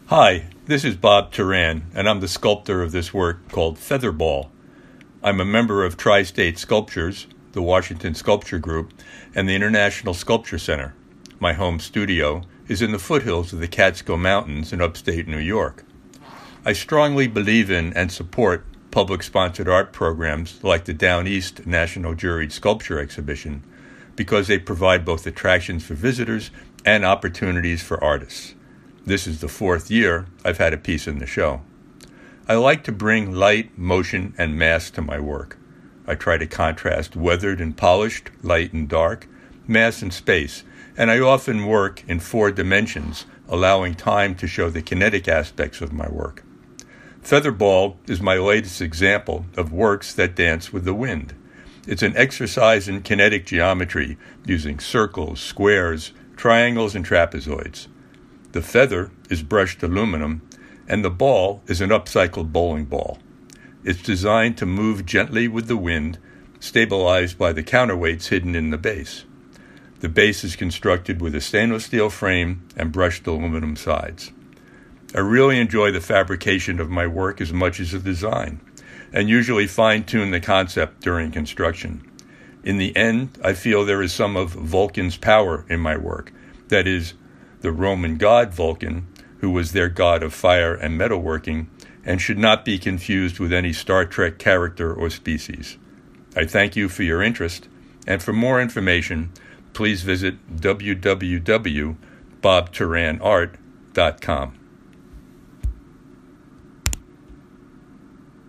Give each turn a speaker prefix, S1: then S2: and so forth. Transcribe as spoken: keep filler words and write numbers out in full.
S1: Hi, this is Bob Turan, and I'm the sculptor of this work called Featherball. I'm a member of Tri-State Sculptures, the Washington Sculpture Group, and the International Sculpture Center. My home studio is in the foothills of the Catskill Mountains in upstate New York. I strongly believe in and support public-sponsored art programs like the Down East National Juried Sculpture Exhibition because they provide both attractions for visitors and opportunities for artists. This is the fourth year I've had a piece in the show. I like to bring light, motion, and mass to my work. I try to contrast weathered and polished, light and dark, mass and space, and I often work in four dimensions, allowing time to show the kinetic aspects of my work. Featherball is my latest example of works that dance with the wind. It's an exercise in kinetic geometry using circles, squares, triangles, and trapezoids. The feather is brushed aluminum, and the ball is an upcycled bowling ball. It's designed to move gently with the wind, stabilized by the counterweights hidden in the base. The base is constructed with a stainless steel frame and brushed aluminum sides. I really enjoy the fabrication of my work as much as the design, and usually fine-tune the concept during construction. In the end, I feel there is some of Vulcan's power in my work, that is, the Roman god Vulcan, who was their god of fire and metalworking, and should not be confused with any Star Trek character or species. I thank you for your interest, and for more information, please visit w w w dot bob turan art dot com.